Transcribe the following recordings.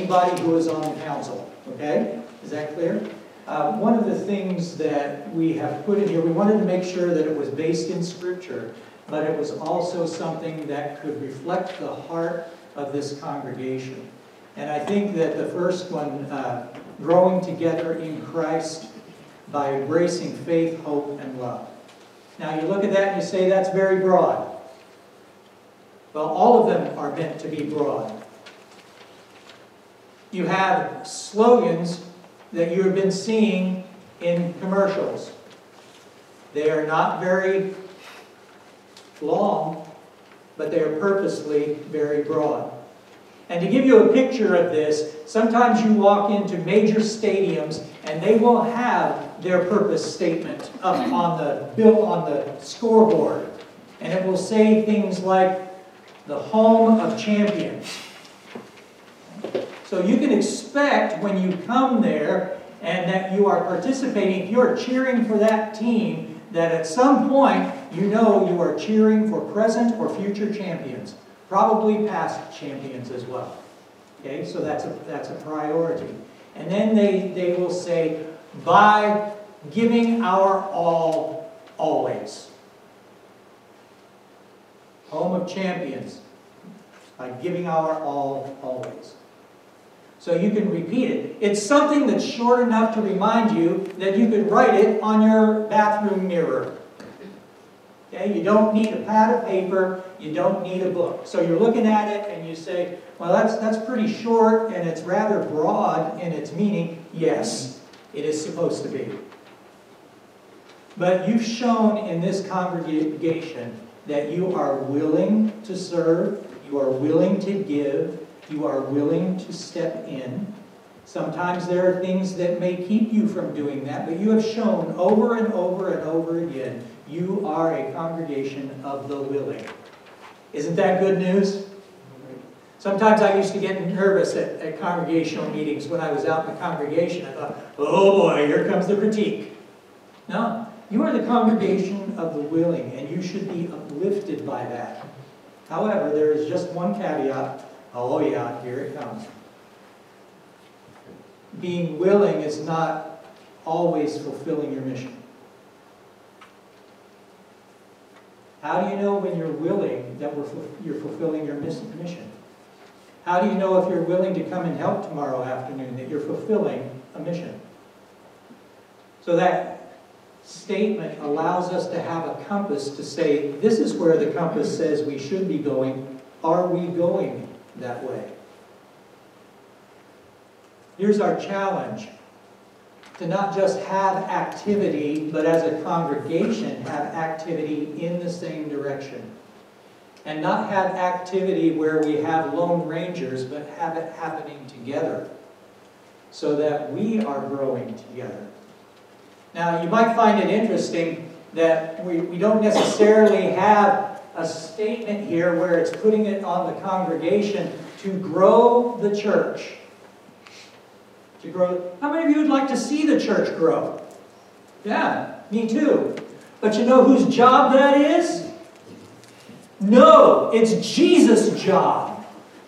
anybody who is on the council. Okay? Is that clear? One of the things that we have put in here, we wanted to make sure that it was based in Scripture, but it was also something that could reflect the heart of this congregation. And I think that the first one, growing together in Christ by embracing faith, hope, and love. Now you look at that and you say that's very broad. Well, all of them are meant to be broad. You have slogans that you have been seeing in commercials. They are not very long, but they are purposely very broad. And to give you a picture of this, sometimes you walk into major stadiums and they will have their purpose statement up on the scoreboard. And it will say things like, the home of champions. So you can expect when you come there and that you are participating, if you are cheering for that team, that at some point you know you are cheering for present or future champions. Probably past champions as well. Okay, so that's a priority. And then they will say, by giving our all, always. Home of champions. By giving our all, always. So you can repeat it. It's something that's short enough to remind you that you could write it on your bathroom mirror. Okay, you don't need a pad of paper. You don't need a book. So you're looking at it and you say, well, that's pretty short and it's rather broad in its meaning. Yes, it is supposed to be. But you've shown in this congregation that you are willing to serve, you are willing to give, you are willing to step in. Sometimes there are things that may keep you from doing that, but you have shown over and over and over again, you are a congregation of the willing. Isn't that good news? Sometimes I used to get nervous at congregational meetings when I was out in the congregation. I thought, oh boy, here comes the critique. No, you are the congregation of the willing, and you should be uplifted by that. However, there is just one caveat. Oh yeah, here it comes. Being willing is not always fulfilling your mission. How do you know when you're willing that you're fulfilling your mission? How do you know if you're willing to come and help tomorrow afternoon that you're fulfilling a mission? So that statement allows us to have a compass to say, this is where the compass says we should be going. Are we going that way? Here's our challenge. To not just have activity, but as a congregation have activity in the same direction. And not have activity where we have lone rangers, but have it happening together. So that we are growing together. Now, you might find it interesting that we don't necessarily have a statement here where it's putting it on the congregation to grow the church. To grow. How many of you would like to see the church grow? Yeah, me too. But you know whose job that is? No, it's Jesus' job.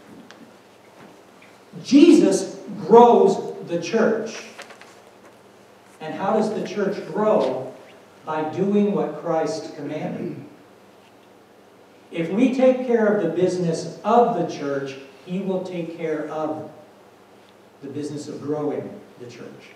Jesus grows the church. And how does the church grow? By doing what Christ commanded. If we take care of the business of the church, He will take care of the business of growing the church.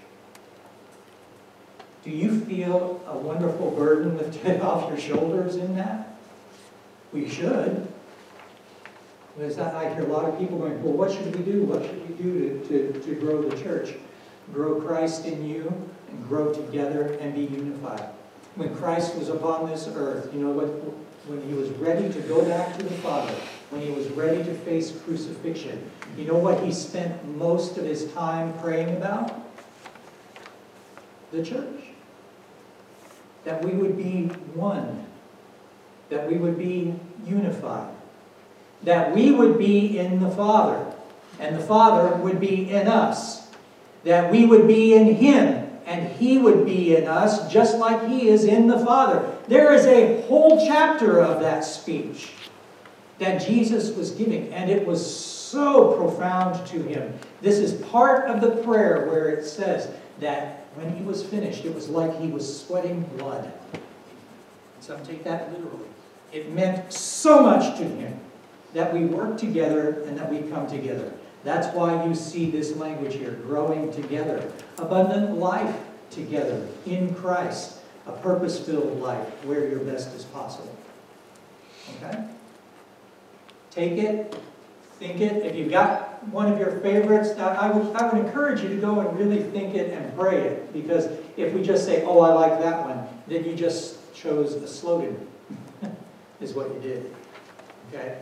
Do you feel a wonderful burden lifted off your shoulders in that? We should. Because I hear a lot of people going, well, what should we do? What should we do to grow the church? Grow Christ in you and grow together and be unified. When Christ was upon this earth, you know what? When He was ready to go back to the Father, when He was ready to face crucifixion, you know what He spent most of His time praying about? The church. That we would be one. That we would be unified. That we would be in the Father. And the Father would be in us. That we would be in Him. And He would be in us just like He is in the Father. There is a whole chapter of that speech that Jesus was giving. And it was so profound to him. This is part of the prayer where it says that when he was finished, it was like he was sweating blood. Some take that literally. It meant so much to him that we work together and that we come together. That's why you see this language here, growing together. Abundant life together in Christ. A purpose-filled life where your best is possible. Okay? Take it, think it. If you've got one of your favorites, I would encourage you to go and really think it and pray it. Because if we just say, oh, I like that one, then you just chose a slogan, is what you did. Okay?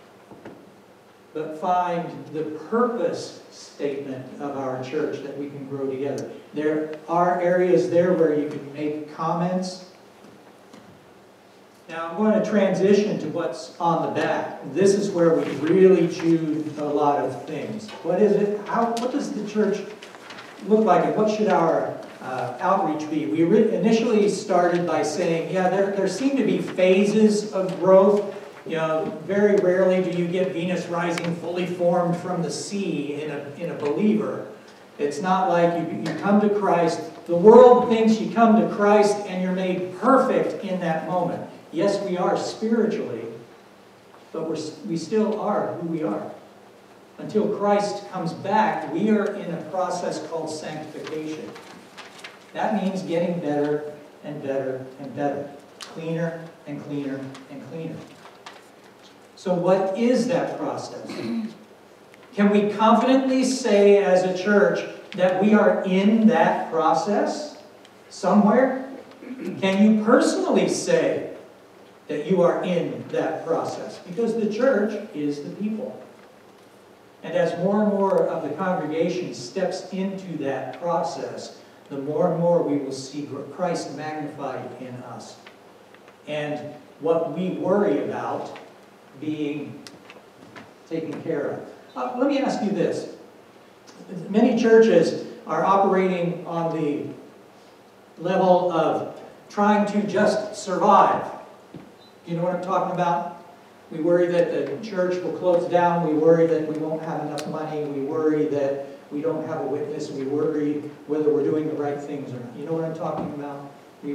But find the purpose statement of our church that we can grow together. There are areas there where you can make comments. Now I'm going to transition to what's on the back. This is where we really choose a lot of things. What is it? What does the church look like, and what should our outreach be? We initially started by saying, yeah, there seem to be phases of growth. You know, very rarely do you get Venus rising fully formed from the sea in a believer. It's not like you come to Christ. The world thinks you come to Christ and you're made perfect in that moment. Yes, we are spiritually, but we still are who we are. Until Christ comes back, we are in a process called sanctification. That means getting better and better and better. Cleaner and cleaner and cleaner. So what is that process? Can we confidently say as a church that we are in that process somewhere? Can you personally say that you are in that process? Because the church is the people. And as more and more of the congregation steps into that process, the more and more we will see Christ magnified in us. And what we worry about being taken care of. Let me ask you this. Many churches are operating on the level of trying to just survive. Do you know what I'm talking about? We worry that the church will close down. We worry that we won't have enough money. We worry that we don't have a witness. We worry whether we're doing the right things or not. You know what I'm talking about?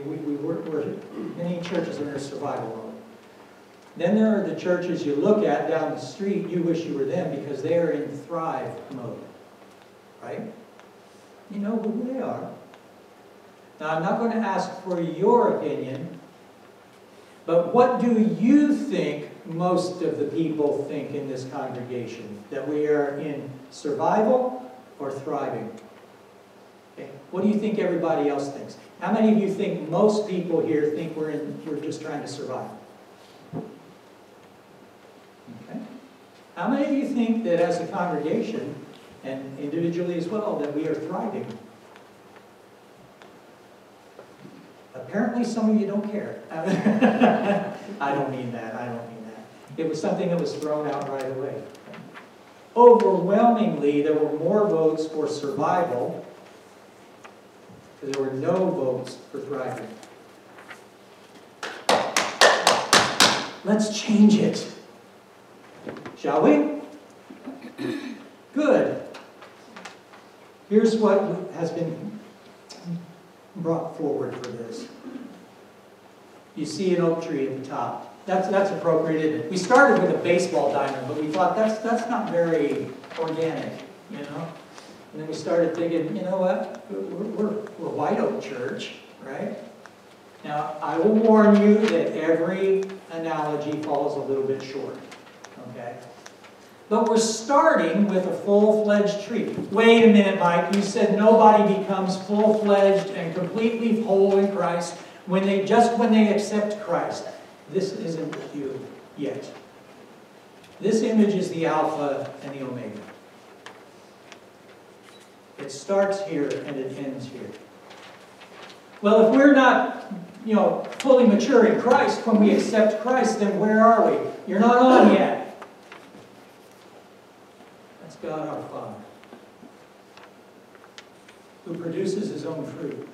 Many churches are in a survival mode. Then there are the churches you look at down the street, you wish you were them because they are in thrive mode. Right? You know who they are. Now, I'm not going to ask for your opinion, but what do you think most of the people think in this congregation? That we are in survival or thriving? Okay. What do you think everybody else thinks? How many of you think most people here think we're just trying to survive? Okay. How many of you think that as a congregation, and individually as well, that we are thriving? Apparently some of you don't care. I don't mean that. It was something that was thrown out right away. Overwhelmingly, there were more votes for survival, because there were no votes for thriving. Let's change it. Shall we? Good. Here's what has been brought forward for this. You see an oak tree at the top. That's appropriate, isn't it? We started with a baseball diamond, but we thought that's not very organic, you know? And then we started thinking, you know what? We're White Oak Church, right? Now, I will warn you that every analogy falls a little bit short, okay? But we're starting with a full-fledged tree. Wait a minute, Mike. You said nobody becomes full-fledged and completely whole in Christ when they accept Christ. This isn't you yet. This image is the Alpha and the Omega. It starts here and it ends here. Well, if we're not, fully mature in Christ when we accept Christ, then where are we? You're not on yet. That's God our Father, who produces His own fruit.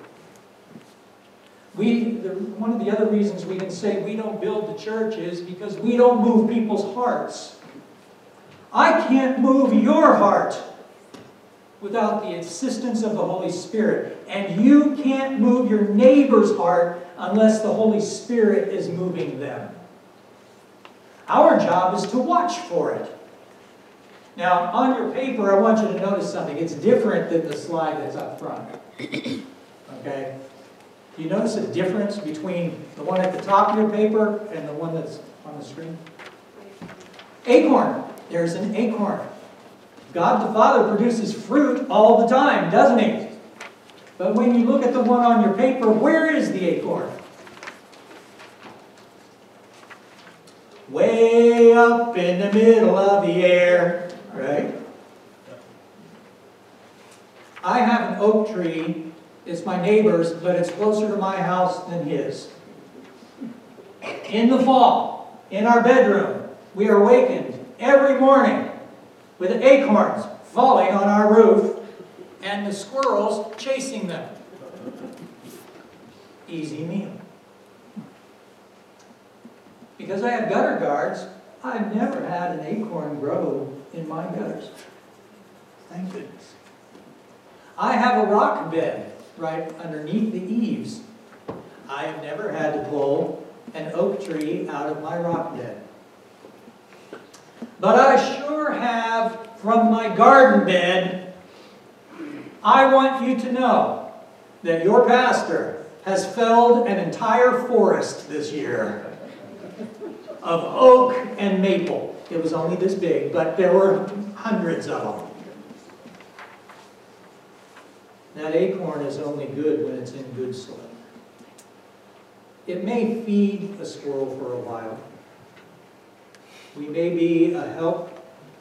One of the other reasons we can say we don't build the church is because we don't move people's hearts. I can't move your heart without the assistance of the Holy Spirit. And you can't move your neighbor's heart unless the Holy Spirit is moving them. Our job is to watch for it. Now, on your paper, I want you to notice something. It's different than the slide that's up front. Okay? Do you notice a difference between the one at the top of your paper and the one that's on the screen? Acorn. There's an acorn. God the Father produces fruit all the time, doesn't He? But when you look at the one on your paper, where is the acorn? Way up in the middle of the air, right? I have an oak tree. It's my neighbor's, but it's closer to my house than his. In the fall, in our bedroom, we are awakened every morning with acorns falling on our roof and the squirrels chasing them. Easy meal. Because I have gutter guards, I've never had an acorn grow in my gutters. Thank goodness. I have a rock bed right underneath the eaves. I have never had to pull an oak tree out of my rock bed. But I sure have from my garden bed. I want you to know that your pastor has felled an entire forest this year of oak and maple. It was only this big, but there were hundreds of them. That acorn is only good when it's in good soil. It may feed a squirrel for a while. We may be a help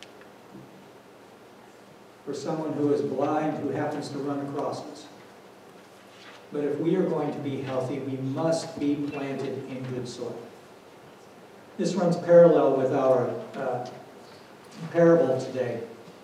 for someone who is blind who happens to run across us. But if we are going to be healthy, we must be planted in good soil. This runs parallel with our parable today,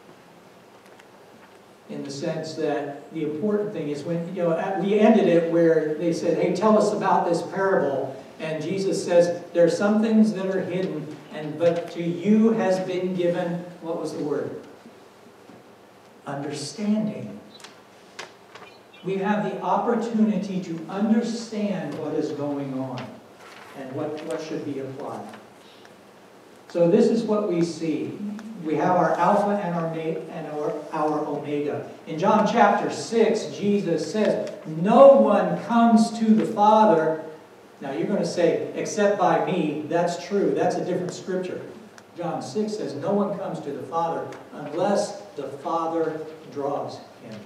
in the sense that the important thing is when, we ended it where they said, hey, tell us about this parable. And Jesus says, there are some things that are hidden, but to you has been given, what was the word? Understanding. We have the opportunity to understand what is going on and what should be applied. So this is what we see. We have our Alpha and our Omega. In John chapter 6, Jesus says, no one comes to the Father. Now you're going to say, except by me. That's true. That's a different scripture. John 6 says, no one comes to the Father unless the Father draws him.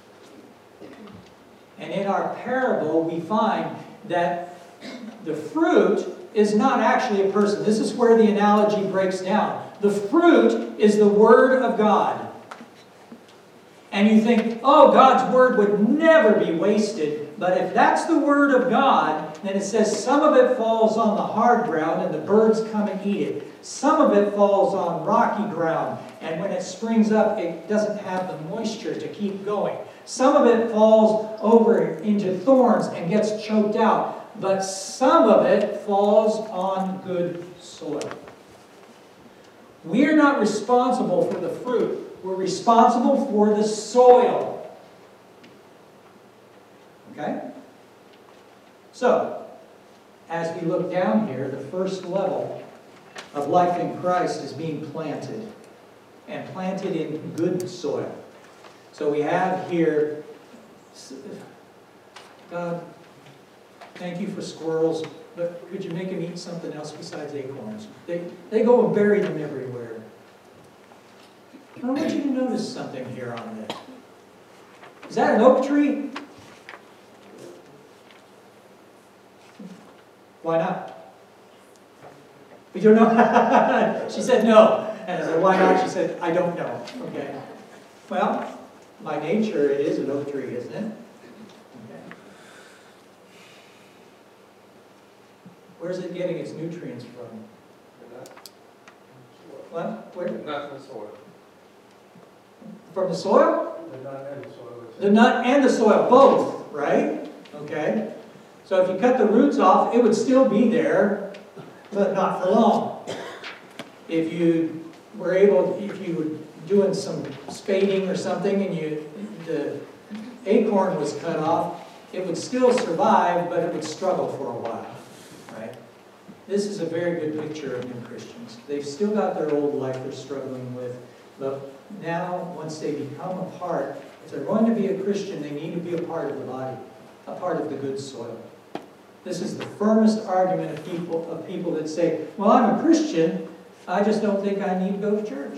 And in our parable, we find that the fruit is not actually a person. This is where the analogy breaks down. The fruit is the Word of God. And you think, oh, God's Word would never be wasted. But if that's the Word of God, then it says some of it falls on the hard ground and the birds come and eat it. Some of it falls on rocky ground, and when it springs up, it doesn't have the moisture to keep going. Some of it falls over into thorns and gets choked out, but some of it falls on good soil. We are not responsible for the fruit. We're responsible for the soil. Okay? So, as we look down here, the first level of life in Christ is being planted, and planted in good soil. So we have here, God, thank you for squirrels, but could you make them eat something else besides acorns? They go and bury them everywhere. I want you to notice something here on this. Is that an oak tree? Why not? We don't know. She said no. And I said, why not? She said, I don't know. Okay. Well, by nature, it is an oak tree, isn't it? Okay. Where's it getting its nutrients from? What? Where? The nut and the soil. From the soil? The nut and the soil. The nut and the soil, both, right? Okay. So if you cut the roots off, it would still be there, but not for long. If you were able, if you were doing some spading or something and the acorn was cut off, it would still survive, but it would struggle for a while, right? This is a very good picture of new Christians. They've still got their old life they're struggling with, but now, once they become a part, if they're going to be a Christian, they need to be a part of the body, a part of the good soil. This is the firmest argument of people that say, well, I'm a Christian, I just don't think I need to go to church.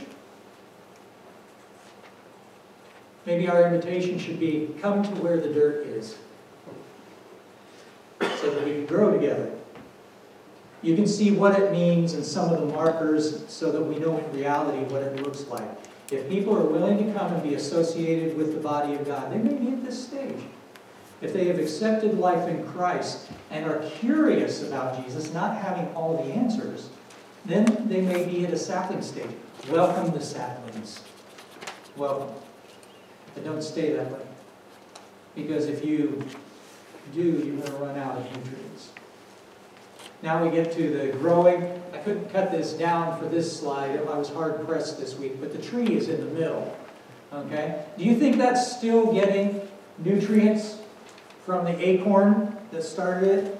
Maybe our invitation should be, come to where the dirt is, so that we can grow together. You can see what it means and some of the markers so that we know in reality what it looks like. If people are willing to come and be associated with the body of God, they may be at this stage. If they have accepted life in Christ and are curious about Jesus, not having all the answers, then they may be at a sapling stage. Welcome the saplings. Welcome. But don't stay that way. Because if you do, you're going to run out of nutrients. Now we get to the growing. I couldn't cut this down for this slide. I was hard pressed this week, but the tree is in the middle. Okay? Do you think that's still getting nutrients from the acorn that started it?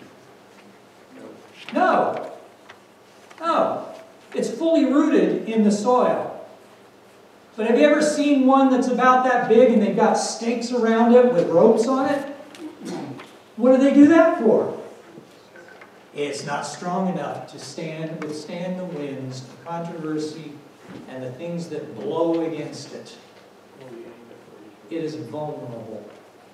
No. No. It's fully rooted in the soil. But have you ever seen one that's about that big and they've got stakes around it with ropes on it? What do they do that for? It's not strong enough to withstand the winds, the controversy, and the things that blow against it. It is vulnerable.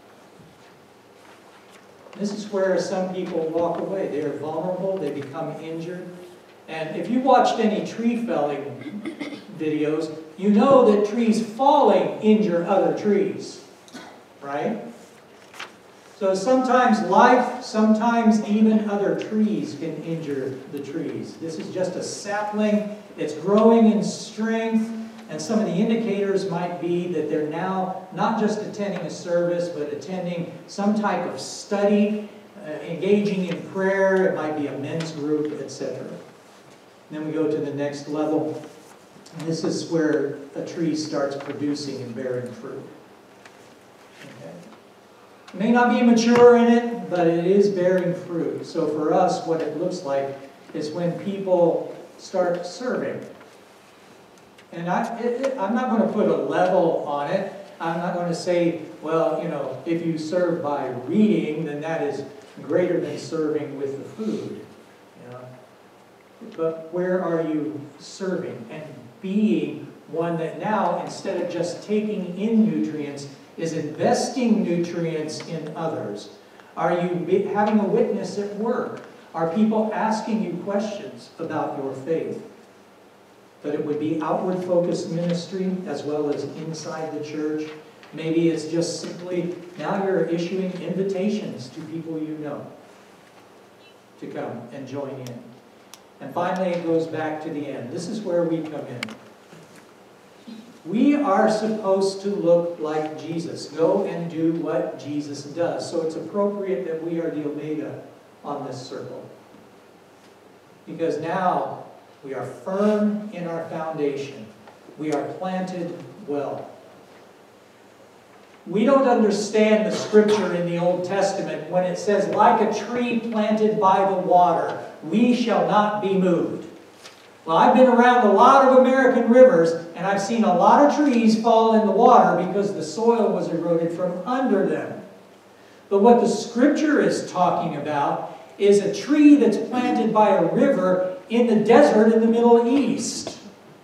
This is where some people walk away. They are vulnerable, they become injured. And if you watched any tree felling videos, you know that trees falling injure other trees, right? So sometimes life, sometimes even other trees can injure the trees. This is just a sapling. It's growing in strength. And some of the indicators might be that they're now not just attending a service, but attending some type of study, engaging in prayer. It might be a men's group, etc. Then we go to the next level. And this is where a tree starts producing and bearing fruit. Okay. It may not be mature in it, but it is bearing fruit. So for us, what it looks like is when people start serving. And I'm not going to put a level on it. I'm not going to say, well, if you serve by reading, then that is greater than serving with the food. But where are you serving and being one that now, instead of just taking in nutrients, is investing nutrients in others? Are you having a witness at work? Are people asking you questions about your faith? But it would be outward-focused ministry as well as inside the church. Maybe it's just simply, now you're issuing invitations to people you know to come and join in. And finally, it goes back to the end. This is where we come in. We are supposed to look like Jesus. Go and do what Jesus does. So it's appropriate that we are the omega on this circle. Because now we are firm in our foundation. We are planted well. We don't understand the scripture in the Old Testament when it says, like a tree planted by the water, we shall not be moved. Well, I've been around a lot of American rivers, and I've seen a lot of trees fall in the water because the soil was eroded from under them. But what the scripture is talking about is a tree that's planted by a river in the desert in the Middle East.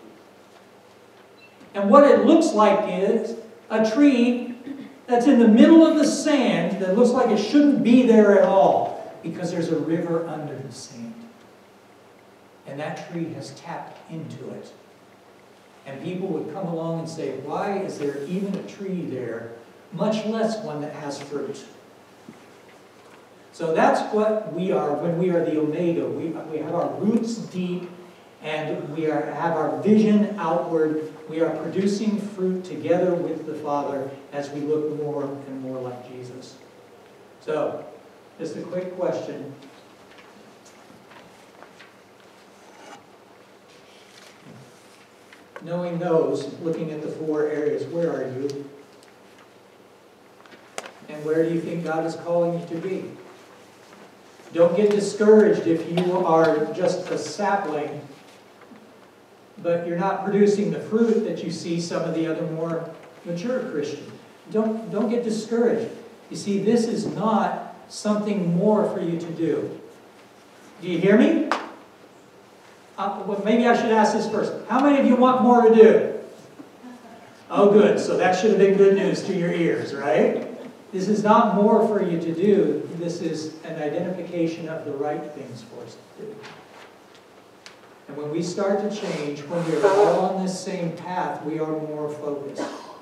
And what it looks like is a tree that's in the middle of the sand that looks like it shouldn't be there at all because there's a river under the sand. And that tree has tapped into it. And people would come along and say, why is there even a tree there, much less one that has fruit? So that's what we are when we are the omega. We have our roots deep and we have our vision outward. We are producing fruit together with the Father as we look more and more like Jesus. So, just a quick question. knowing those, looking at the 4 areas, where are you? And where do you think God is calling you to be? Don't get discouraged if you are just a sapling, but you're not producing the fruit that you see some of the other more mature Christians. Don't get discouraged. You see, this is not something more for you to do. Do you hear me? Well, maybe I should ask this first. How many of you want more to do? Oh, good. So that should have been good news to your ears, right? This is not more for you to do. This is an identification of the right things for us to do. And when we start to change, when we're all on this same path, we are more focused.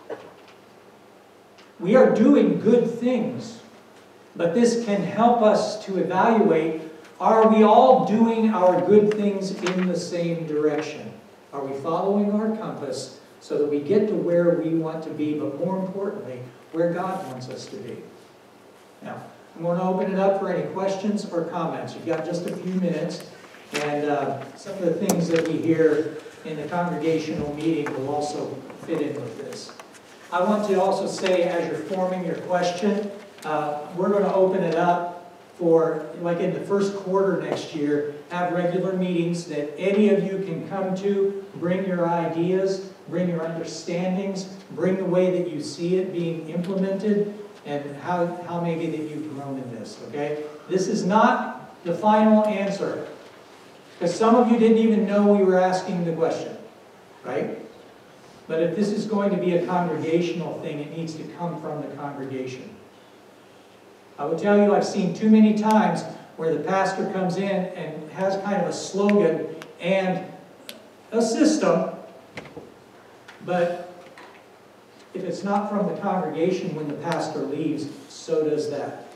We are doing good things, but this can help us to evaluate, are we all doing our good things in the same direction? Are we following our compass so that we get to where we want to be, but more importantly, where God wants us to be? Now, I'm going to open it up for any questions or comments. You've got just a few minutes, and some of the things that we hear in the congregational meeting will also fit in with this. I want to also say, as you're forming your question, we're going to open it up for, like in the first quarter next year, have regular meetings that any of you can come to, bring your ideas, bring your understandings, bring the way that you see it being implemented, and how maybe that you've grown in this, okay? This is not the final answer, because some of you didn't even know we were asking the question, right? But if this is going to be a congregational thing, it needs to come from the congregation. I will tell you, I've seen too many times where the pastor comes in and has kind of a slogan and a system, but if it's not from the congregation when the pastor leaves, so does that.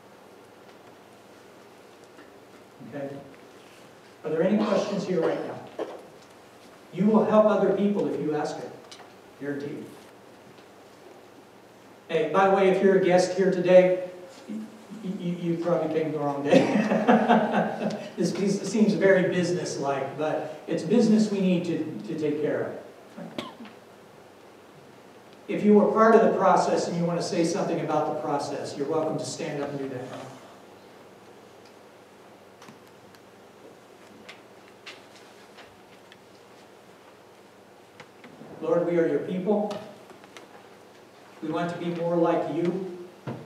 Okay? Are there any questions here right now? You will help other people if you ask it. Guaranteed. Hey, by the way, if you're a guest here today, you probably came the wrong day. This seems very business-like, but it's business we need to take care of. If you were part of the process and you want to say something about the process, you're welcome to stand up and do that now. Lord, we are your people. We want to be more like you.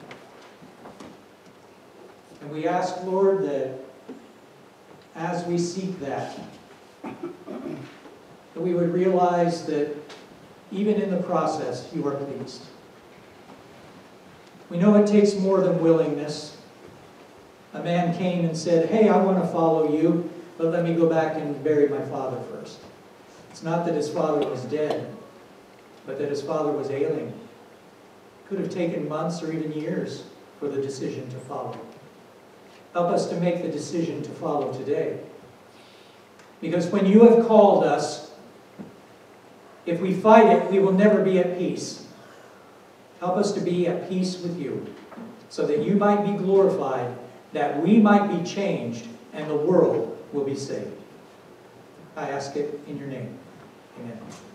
And we ask, Lord, that as we seek that we would realize that even in the process, you are pleased. We know it takes more than willingness. A man came and said, hey, I want to follow you, but let me go back and bury my father first. It's not that his father was dead, but that his father was ailing. It could have taken months or even years for the decision to follow. Help us to make the decision to follow today. Because when you have called us, if we fight it, we will never be at peace. Help us to be at peace with you, so that you might be glorified, that we might be changed, and the world will be saved. I ask it in your name. Amen.